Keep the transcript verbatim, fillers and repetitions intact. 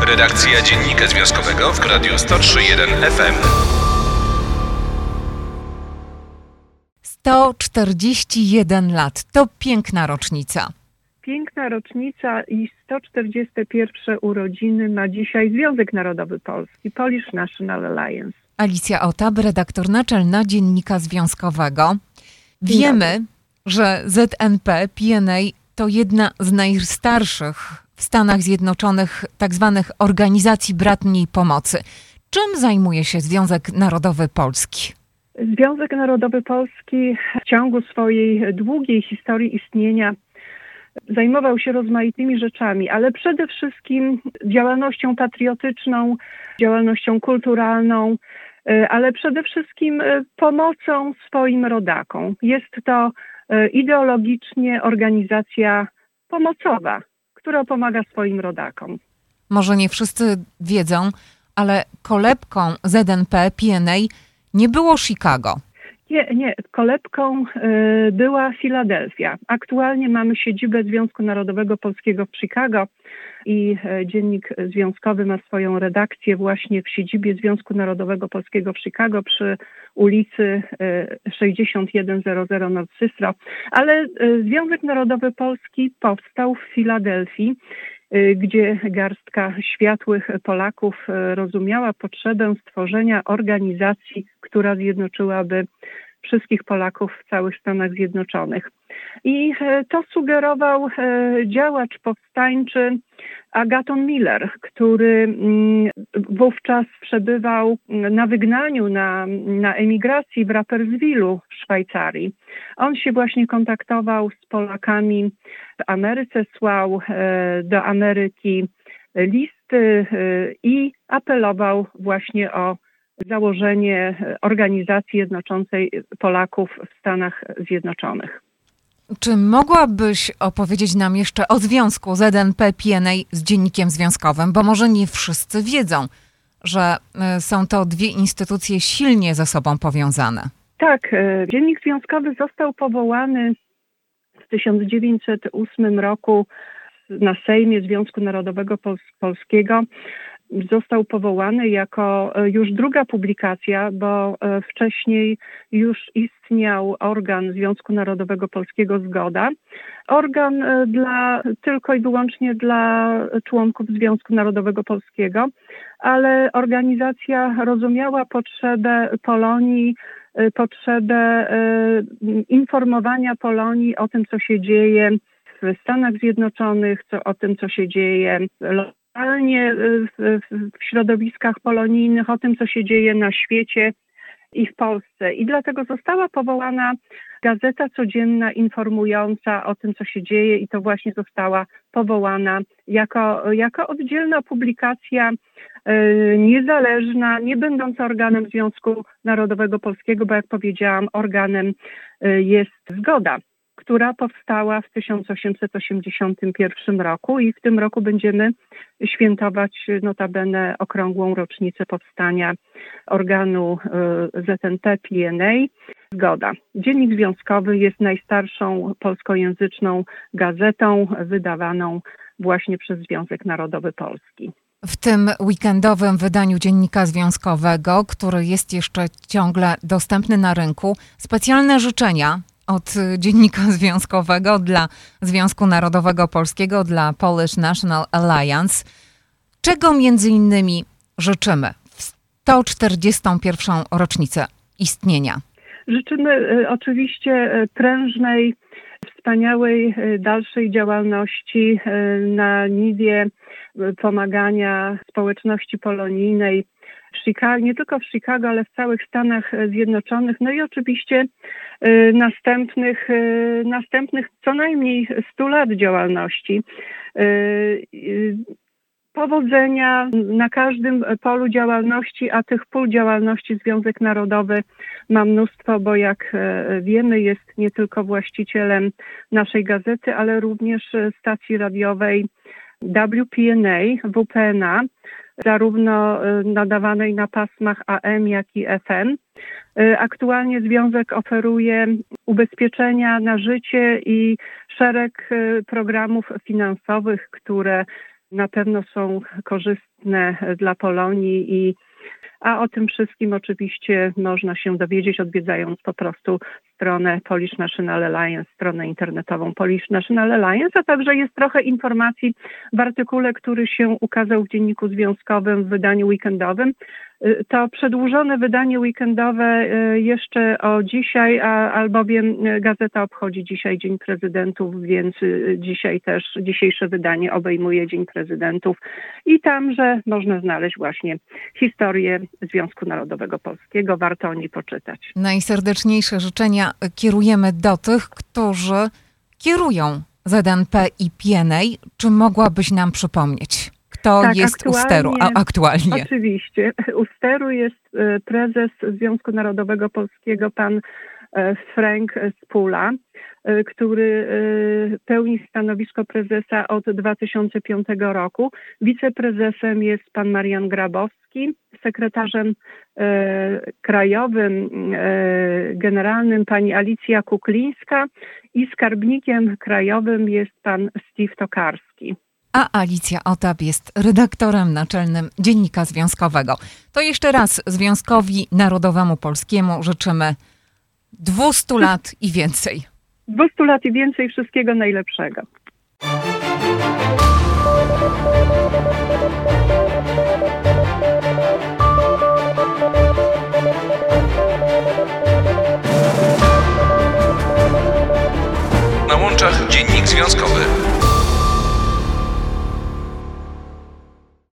Redakcja Dziennika Związkowego w Radiu sto trzy jeden F M. sto czterdzieści jeden lat. To piękna rocznica. Piękna rocznica i sto czterdzieste pierwsze urodziny ma dzisiaj Związek Narodowy Polski, Polish National Alliance. Alicja Otab, redaktor naczelna Dziennika Związkowego. Wiemy, że Z N P P N A to jedna z najstarszych w Stanach Zjednoczonych tak zwanych organizacji bratniej pomocy. Czym zajmuje się Związek Narodowy Polski? Związek Narodowy Polski w ciągu swojej długiej historii istnienia zajmował się rozmaitymi rzeczami, ale przede wszystkim działalnością patriotyczną, działalnością kulturalną, ale przede wszystkim pomocą swoim rodakom. Jest to ideologicznie organizacja pomocowa, która pomaga swoim rodakom. Może nie wszyscy wiedzą, ale kolebką Z N P P N A nie było Chicago. Nie, nie. Kolebką y, była Filadelfia. Aktualnie mamy siedzibę Związku Narodowego Polskiego w Chicago i y, Dziennik Związkowy ma swoją redakcję właśnie w siedzibie Związku Narodowego Polskiego w Chicago przy ulicy y, sześćdziesiąt jeden zero North Cicero. Ale y, Związek Narodowy Polski powstał w Filadelfii, y, gdzie garstka światłych Polaków y, rozumiała potrzebę stworzenia organizacji, która zjednoczyłaby wszystkich Polaków w całych Stanach Zjednoczonych. I to sugerował działacz powstańczy Agaton Miller, który wówczas przebywał na wygnaniu, na, na emigracji w Rapperswilu w Szwajcarii. On się właśnie kontaktował z Polakami w Ameryce, słał do Ameryki listy i apelował właśnie o założenie organizacji jednoczącej Polaków w Stanach Zjednoczonych. Czy mogłabyś opowiedzieć nam jeszcze o związku Z N P P N A z Dziennikiem Związkowym? Bo może nie wszyscy wiedzą, że są to dwie instytucje silnie ze sobą powiązane. Tak, Dziennik Związkowy został powołany w tysiąc dziewięćset ósmym roku na Sejmie Związku Narodowego Pols- Polskiego. Został powołany jako już druga publikacja, bo wcześniej już istniał organ Związku Narodowego Polskiego Zgoda. Organ dla, tylko i wyłącznie dla członków Związku Narodowego Polskiego, ale organizacja rozumiała potrzebę Polonii, potrzebę informowania Polonii o tym, co się dzieje w Stanach Zjednoczonych, co, o tym, co się dzieje lokalnie w, w środowiskach polonijnych, o tym, co się dzieje na świecie i w Polsce. I dlatego została powołana gazeta codzienna informująca o tym, co się dzieje, i to właśnie została powołana jako, jako oddzielna publikacja y, niezależna, nie będąca organem Związku Narodowego Polskiego, bo jak powiedziałam, organem y, jest Zgoda, która powstała w tysiąc osiemset osiemdziesiątym pierwszym roku i w tym roku będziemy świętować notabene okrągłą rocznicę powstania organu Z N P P N A. Zgoda. Dziennik Związkowy jest najstarszą polskojęzyczną gazetą wydawaną właśnie przez Związek Narodowy Polski. W tym weekendowym wydaniu Dziennika Związkowego, który jest jeszcze ciągle dostępny na rynku, specjalne życzenia od Dziennika Związkowego dla Związku Narodowego Polskiego, dla Polish National Alliance. Czego między innymi życzymy w sto czterdziestą pierwszą rocznicę istnienia? Życzymy oczywiście prężnej, wspaniałej dalszej działalności na niwie pomagania społeczności polonijnej w Chicago, nie tylko w Chicago, ale w całych Stanach Zjednoczonych, no i oczywiście y, następnych, y, następnych co najmniej stu lat działalności. Y, y, Powodzenia na każdym polu działalności, a tych pól działalności Związek Narodowy ma mnóstwo, bo jak wiemy, jest nie tylko właścicielem naszej gazety, ale również stacji radiowej W P N A, W P N A, zarówno nadawanej na pasmach A M, jak i F M. Aktualnie Związek oferuje ubezpieczenia na życie i szereg programów finansowych, które na pewno są korzystne dla Polonii i a o tym wszystkim oczywiście można się dowiedzieć, odwiedzając po prostu stronę Polish National Alliance, stronę internetową Polish National Alliance, a także jest trochę informacji w artykule, który się ukazał w Dzienniku Związkowym w wydaniu weekendowym. To przedłużone wydanie weekendowe jeszcze o dzisiaj, a, albowiem gazeta obchodzi dzisiaj Dzień Prezydentów, więc dzisiaj też, dzisiejsze wydanie obejmuje Dzień Prezydentów i tamże można znaleźć właśnie historię Związku Narodowego Polskiego. Warto o niej poczytać. Najserdeczniejsze życzenia kierujemy do tych, którzy kierują Z N P i P N A. Czy mogłabyś nam przypomnieć, kto tak, jest u steru a, aktualnie? Oczywiście. U steru jest prezes Związku Narodowego Polskiego, pan Frank Spula, który pełni stanowisko prezesa od dwa tysiące piątego roku. Wiceprezesem jest pan Marian Grabowski, sekretarzem e, krajowym, e, generalnym pani Alicja Kuklińska i skarbnikiem krajowym jest pan Steve Tokarski. A Alicja Otap jest redaktorem naczelnym Dziennika Związkowego. To jeszcze raz Związkowi Narodowemu Polskiemu życzymy dwustu lat i więcej. dwustu lat i więcej, wszystkiego najlepszego.